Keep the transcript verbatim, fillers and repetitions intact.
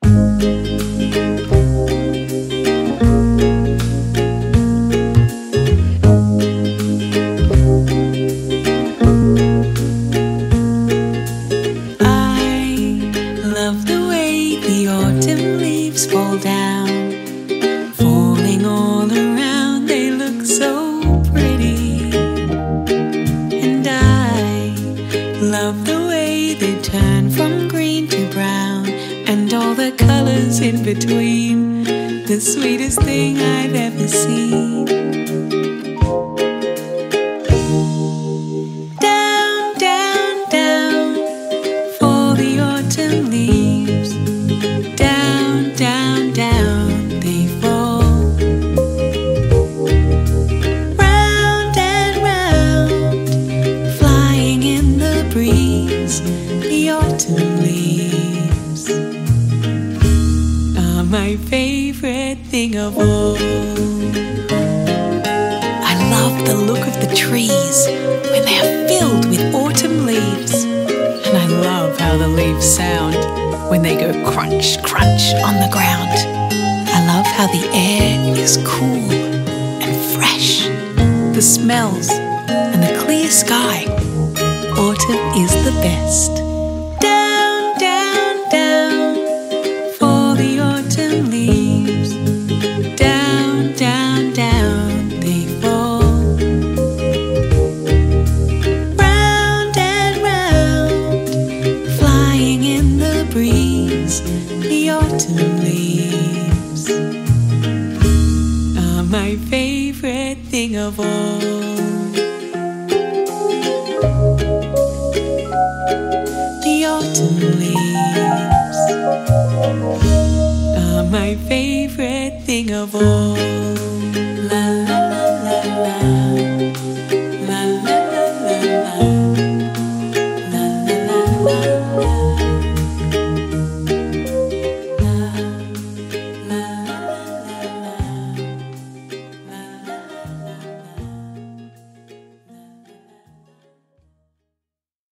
Love the way the autumn leaves fall down, falling all around, they look so pretty. And I love the way they turn from green to brown, and all the colors in between, the sweetest thing I've ever seen. Leaves down, down, down they fall, round and round, flying in the breeze. The autumn leaves are my favorite thing of all. I love the look of the trees when they are filled with autumn leaves. And I love how the leaves sound when they go crunch, crunch on the ground. I love how the air is cool and fresh, the smells and the clear sky. Autumn is the best. Down, down, down for the autumn leaves. Down, down, down they fall. Breeze, the autumn leaves are my favorite thing of all. The autumn leaves are my favorite thing of all.